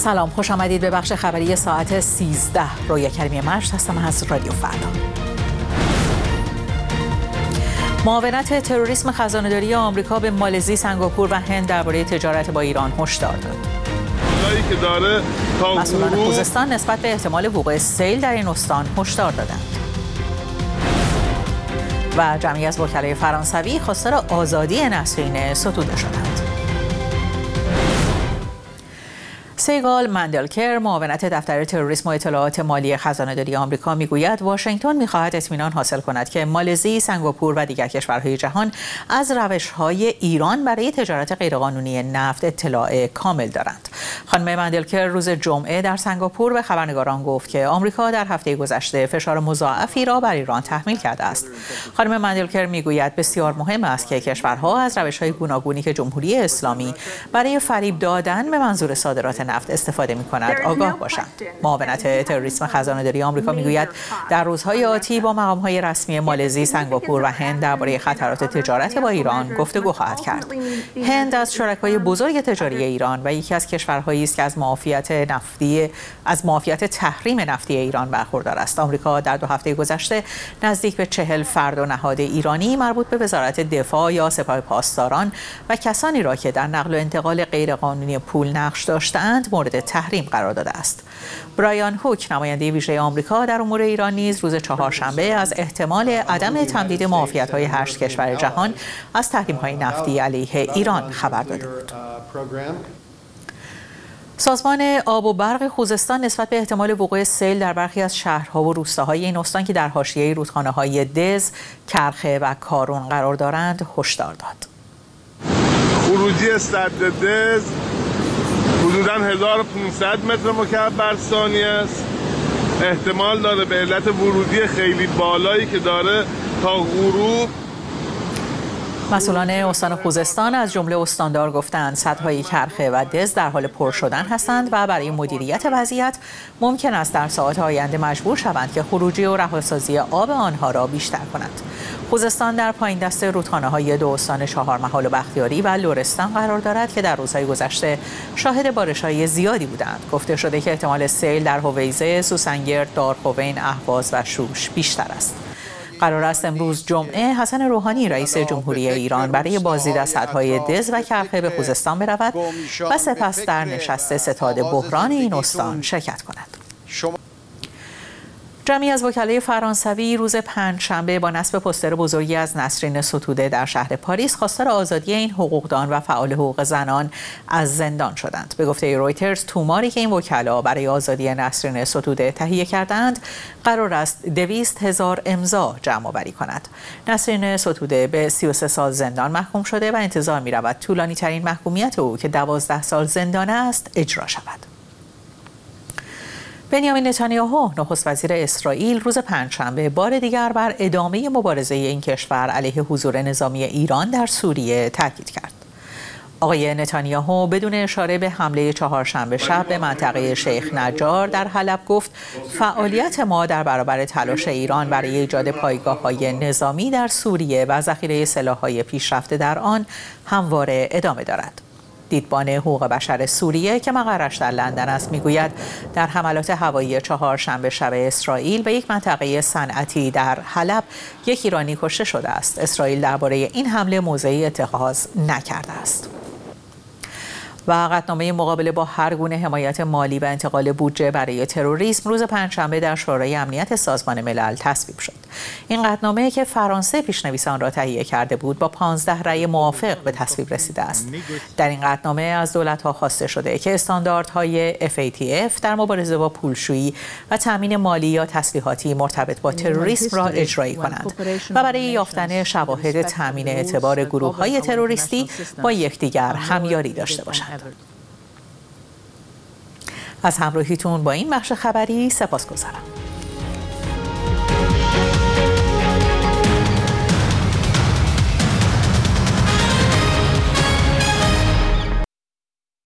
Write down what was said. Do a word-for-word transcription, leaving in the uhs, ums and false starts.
سلام، خوش آمدید به بخش خبری ساعت سیزده. رویا کریمی مجد هستم از رادیو فردا. معاونت تروریسم خزانه‌داری آمریکا به مالزی، سنگاپور و هند درباره تجارت با ایران هشدار داد. که داره تا مسئولان خوزستان نسبت به احتمال وقوع سیل در این استان هشدار دادند. و جمعی از وکلای فرانسوی خواستار آزادی نسرین ستوده شدند. سیگال مندلکر، معاونت دفتر تروریسم و اطلاعات مالی خزانه‌داری آمریکا میگوید واشنگتن می‌خواهد اطمینان حاصل کند که مالزی، سنگاپور و دیگر کشورهای جهان از روش‌های ایران برای تجارت غیرقانونی نفت اطلاع کامل دارند. خانم مندلکر روز جمعه در سنگاپور به خبرنگاران گفت که آمریکا در هفته گذشته فشار مضاعفی را بر ایران تحمیل کرده است. خانم مندلکر میگوید بسیار مهم است که کشورها از روش‌های گوناگونی که جمهوری اسلامی برای فریب دادن به منظور صادرات نفت استفاده می‌کند آگاه باشند. معاونت تروریسم خزانه‌داری آمریکا میگوید در روزهای آتی با مقام‌های رسمی مالزی، سنگاپور و هند درباره خطرات تجارت با ایران گفتگو خواهد کرد. هند از شرکای بزرگ تجاری ایران و یکی از کشورهایی است که از معافیت نفتی از معافیت تحریم نفتی ایران برخوردار است. آمریکا در دو هفته گذشته نزدیک به چهل فرد و نهاد ایرانی مربوط به وزارت دفاع یا سپاه پاسداران و کسانی را که در نقل و انتقال غیرقانونی پول نقش داشتند مورد تحریم قرار داده است. برایان هوک، نماینده ویژه آمریکا در امور ایران، نیز روز چهارشنبه از احتمال عدم تمدید معافیت‌های هشت کشور جهان از تحریم‌های نفتی علیه ایران خبر داده بود. سازمان آب و برق خوزستان نسبت به احتمال وقوع سیل در برخی از شهرها و روستاهای این استان که در حاشیه رودخانه‌های دز، کرخه و کارون قرار دارند هشدار داد. خروجی سد دز حدوداً هزار و پانصد متر مکعب بر ثانیه است. احتمال داره به علت ورودی خیلی بالایی که داره تا غروب. مسئولان استان خوزستان از جمله استاندار گفتند سدهای کرخه و دز در حال پر شدن هستند و برای مدیریت وضعیت ممکن است در ساعات آینده مجبور شوند که خروجی و رهاسازی آب آنها را بیشتر کنند. خوزستان در پایین دست رودخانه‌های دو استان چهارمحال و بختیاری و لرستان قرار دارد که در روزهای گذشته شاهد بارش‌های زیادی بودند. گفته شده که احتمال سیل در هویزه، سوسنگرد، دارخوین، اهواز و شوش بیشتر است. قرار است امروز جمعه حسن روحانی رئیس جمهوری ایران برای بازدید از سدهای دز و کرخه به خوزستان برود و سپس در نشست ستاد بحران این استان شرکت کند. جمعی از وکلای فرانسوی روز پنجشنبه با نصب پوستر بزرگی از نسرین ستوده در شهر پاریس خواستار آزادی این حقوقدان و فعال حقوق زنان از زندان شدند. به گفته رویترز توماری که این وکلا برای آزادی نسرین ستوده تهیه کردند قرار است دویست هزار امضا جمع آوری کند. نسرین ستوده به سی و سه سال زندان محکوم شده و انتظار می رود طولانی ترین محکومیت او که دوازده سال زندان است اجرا شود. بنیامین نتانیاهو، نخست وزیر اسرائیل، روز پنجشنبه بار دیگر بر ادامه مبارزه این کشور علیه حضور نظامی ایران در سوریه تاکید کرد. آقای نتانیاهو بدون اشاره به حمله چهارشنبه شب به منطقه شیخ نجار در حلب گفت فعالیت ما در برابر تلاش ایران برای ایجاد پایگاه‌های نظامی در سوریه و ذخیره سلاح‌های پیشرفته در آن همواره ادامه دارد. دیدبان حقوق بشر سوریه که مقرش در لندن است میگوید در حملات هوایی چهارشنبه شب اسرائیل به یک منطقه صنعتی در حلب یک ایرانی کشته شده است. اسرائیل درباره این حمله موضعی اتخاذ نکرده است. و قطعنامه مقابله با هر گونه حمایت مالی و انتقال بودجه برای تروریسم روز پنجشنبه در شورای امنیت سازمان ملل تصویب شد. این قطعنامه که فرانسه پیشنویس آن را تهیه کرده بود با پانزده رأی موافق به تصویب رسیده است. در این قطعنامه از دولت‌ها خواسته شده که استانداردهای اف ای تی اف در مبارزه با پولشویی و تامین مالی یا تسلیحاتی مرتبط با تروریسم را اجرایی کنند و برای یافتن شواهد تامین اعتبار گروه‌های تروریستی با یکدیگر همیاری داشته باشند. از همراهیتون با این بخش خبری سپاسگزارم.